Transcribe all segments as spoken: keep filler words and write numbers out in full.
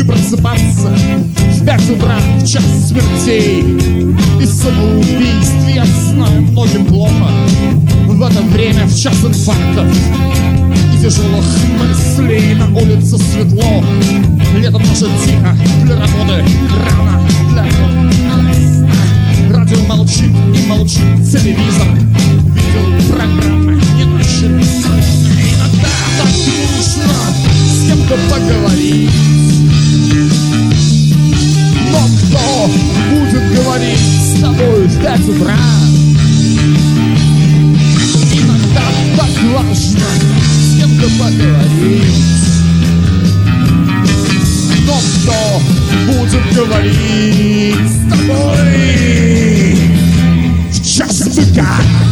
просыпаться в пять утра, в час смертей и самоубийств. Я знаю, многим плохо в это время, в час инфарктов и тяжелых мыслей. На улице светло, летом тоже тихо, для работы рано, для радио молчит и молчит телевизор. Видел программы, не начали. Иногда так нужно с кем-то поговорить. Но кто будет говорить с тобой в пять утра? Иногда так важно с кем-то поговорить. Но кто будет говорить с тобой в час быка?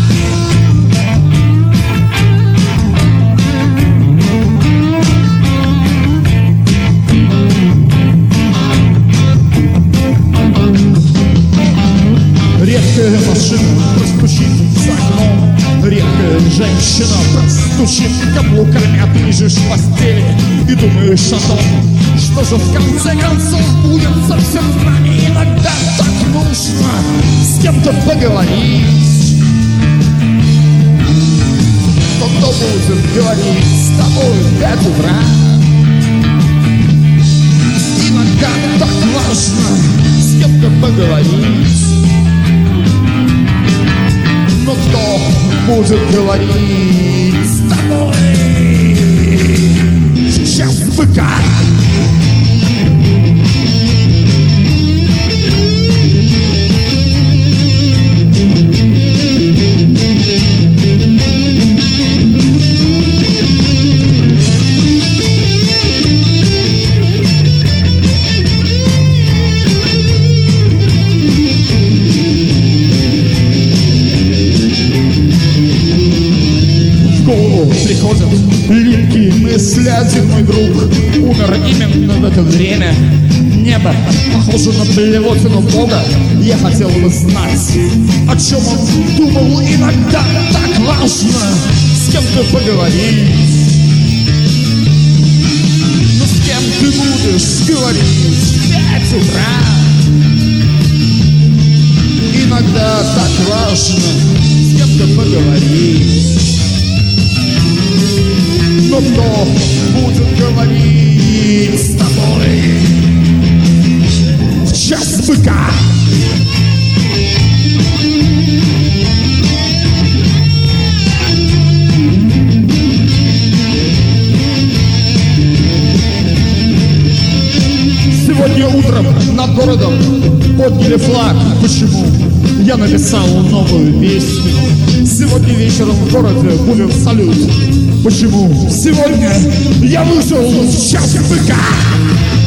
Редкая машина простучит за окном, редкая женщина простучит каблуками, а ты лежишь в постели и думаешь о том, что же в конце концов будет со всем нами. Иногда так нужно с кем-то поговорить. Но кто будет говорить с тобой в пять утра? Иногда так важно с кем-то поговорить. Но кто будет говорить с тобой в час быка? Приходят липкие мысли. Один мой друг умер именно в это время. Небо похоже на блевотину Бога. Я хотел бы знать, о чем он думал. Иногда так важно с кем-то поговорить. Но с кем ты будешь говорить в пять утра? Иногда так важно с кем-то поговорить. Но кто будет говорить с тобой в час быка? Сегодня утром над городом подняли флаг. Почему? Я написал новую песню. Сегодня вечером в городе будет салют. Почему? Сегодня я вышел в час быка.